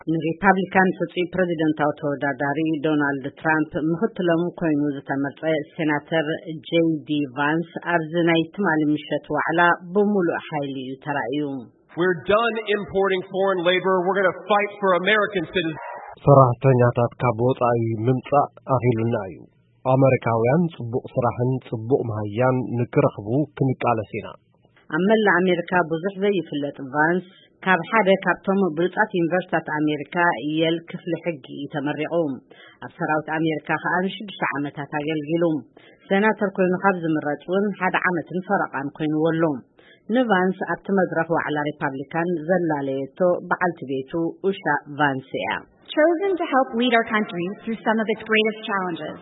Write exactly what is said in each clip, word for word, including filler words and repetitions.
Republican ፍጹም ፕሬዚደንታዊ ተወዳዳሪ ዶናልድ ትራምፕ ምክትሎም ኮይኑ ዝተመርጸ ሴናተር ጄይ ዲ ቫንስ ኣብዚ ናይ ትማሊ ምሽት ዋዕላ ብሙሉእ ሓይሊ ተራእዩ። We're done importing foreign labor. We're going to fight for American citizens. ሰራሕተኛታት ካብ ወጻኢ ምምጻእ ኣኺሉና እዩ። ኣሜሪካውያን ጽቡቕ ስራሕን ጽቡቕ መሃያን ንክረኽቡ ክንቃለስ ኢና። ኣብ መላእ ኣሜሪካ ብዙሕ ዘይፍለጥ ቫንስ ካብ ሓደ ካብቶም ብሉጻት ዩኒቨርሲቲታት ኣሜሪካ የል ክፍሊ ሕጊ ተመሪቑ። ኣብ ሰራዊት ኣሜሪካ ከዓ ንሽዱሽተ ዓመታት ኣገልጊሉ። ሴናተር ኮይኑ ካብ ዝምረጽ እውን ሓደ ዓመትን ፈረቓን ኮይኑዎ ኣሎ። ንቫንስ ኣብቲ መድረኽ ዋዕላ ሪፓብሊካን ዘላለየቶ በዓልቲ ቤቱ ኡሻ ቫንስ እያ። Chosen to help lead our country through some of its greatest challenges.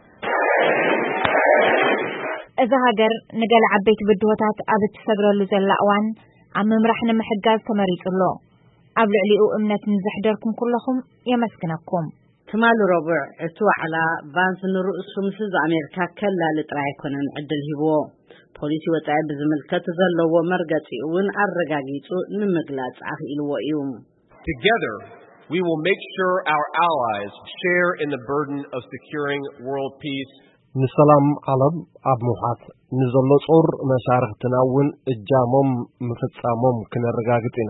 እዛ ሃገር ንገለ ዓበይቲ ብድሆታት ኣብ እትሰግረሉ ዘላ እዋን ኣብ ምምራሕ ንምሕጋዝ ተመሪጹሎ። ኣብ ልዕሊኡ እምነት ንዝሕደርኩም ኩለኹም የመስግነኩም። ትማሊ ረቡዕ እቲ ዋዕላ ቫንስ ንርእሱ ምስ ህዝቢ ኣሜሪካ ከላሊ ጥራይ ኣይኮነን ዕድል ሂብዎ። ፖሊሲ ወጻኢ ብዝምልከት ዘለዎ መርገጺ እውን ኣረጋጊጹ ንምግላጽ ኣኽኢልዎ እዩ። Together, we will make sure our allies share in the burden of securing world peace. ንሰላም ዓለም ኣብ ምውሓት ንዘሎ ጾር መሳርሕትና እውን እጃሞም ምፍጻሞም ክነረጋግጥ ኢና።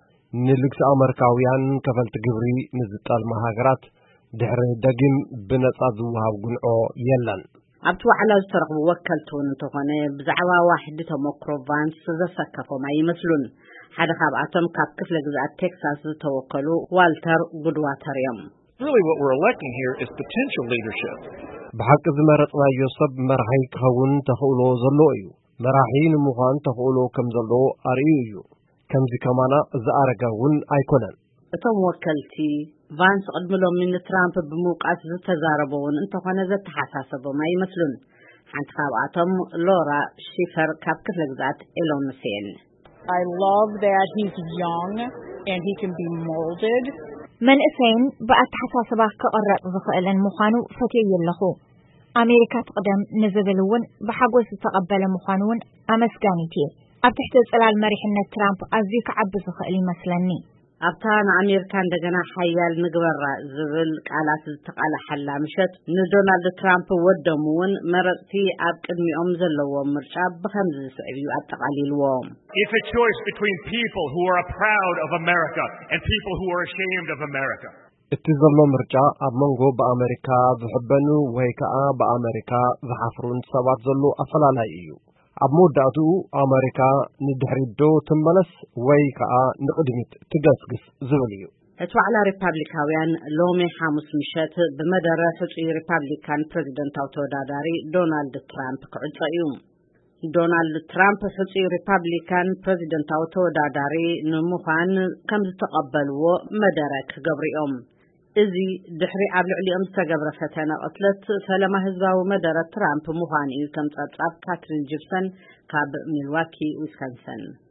ንልግሲ ኣሜሪካውያን ከፈልቲ ግብሪ ንዝጠልማ ሃገራት ድሕሪ ደጊም ብነጻ ዝወሃብ ጉንዖ የለን። ኣብቲ ዋዕላ ዝተረኽቡ ወከልቲ እውን እንተኾነ ብዛዕባ ዋሕዲ ተመክሮ ቫንስ ዘሰከፎም ኣይመስሉን። ሓደ ካብኣቶም ካብ ክፍለ ግዝኣት ቴክሳስ ዝተወከሉ ዋልተር ጉድዋተር እዮም። Really what we're electing here is potential leadership. ብሓቂ ዝመረጽናዮ ሰብ መራሒ ክኸውን ተኽእሎ ዘለዎ እዩ። መራሒ ንምዃን ተኽእሎ ከም ዘለዎ ኣርእዩ እዩ። ከምዚ ከማና ዝኣረገ እውን ኣይኮነን። እቶም ወከልቲ ቫንስ ቅድሚ ሎሚ ንትራምፕ ብምውቃት ዝተዛረበውን እንተኾነ ዘተሓሳሰቦም ኣይመስሉን። ሓንቲ ካብኣቶም ሎራ ሺፈር ካብ ክፍለ ግዝኣት ኢሎኖይስ። I love that he's young and he can be molded. መንእሰይን ብኣተሓሳስባ ክቕረጽ ዝኽእልን ምዃኑ ፈትየ ኣለኹ። ኣሜሪካ ትቅደም ንዝብል እውን ብሓጎስ ዝተቐበለ ምዃኑ እውን ኣመስጋኒት እየ። ኣብ ትሕቲ ጽላል መሪሕነት ትራምፕ ኣዝዩ ክዓቢ ዝኽእል ይመስለኒ። ኣብታ ንኣሜሪካ እንደገና ሓያል ንግበራ ዝብል ቃላት ዝተቃለሐላ ምሸት ንዶናልድ ትራምፕ ወደሙ እውን መረጽቲ ኣብ ቅድሚኦም ዘለዎ ምርጫ ብኸምዚ ዝስዕብዩ ኣጠቓሊልዎ። It's a choice between people who are proud of America and people who are ashamed of America. እቲ ዘሎ ምርጫ ኣብ መንጎ በኣሜሪካ ዝሕበኑ ወይ ከዓ በኣሜሪካ ዝሓፍሩን ሰባት ዘሎ ኣፈላላይ እዩ። ኣብ መወዳእትኡ ኣሜሪካ ንድሕሪት ዶ ትመለስ ወይ ከዓ ንቅድሚት ትገስግስ ዝብል እዩ። እቲ ዋዕላ ሪፓብሊካውያን ሎሚ ሐሙስ ምሸት ብመደረ ፍጹም ሪፓብሊካን ፕሬዚደንታዊ ተወዳዳሪ ዶናልድ ትራምፕ ክዕፀ እዩ። ዶናልድ ትራምፕ ፍጹም ሪፓብሊካን ፕሬዚደንታዊ ተወዳዳሪ ንምዃን ከም ዝተቐበልዎ መደረ ክገብሪኦም። እዚ ድሕሪ ኣብ ልዕሊኦም ዝተገብረ ፈተነ ቅትለት ፈለማ ህዝባዊ መደረ ትራምፕ ምዃን እዩ ከም ጸብጻብ ካትሪን ጂፕሰን ካብ ሚልዋኪ ዊስካንሰን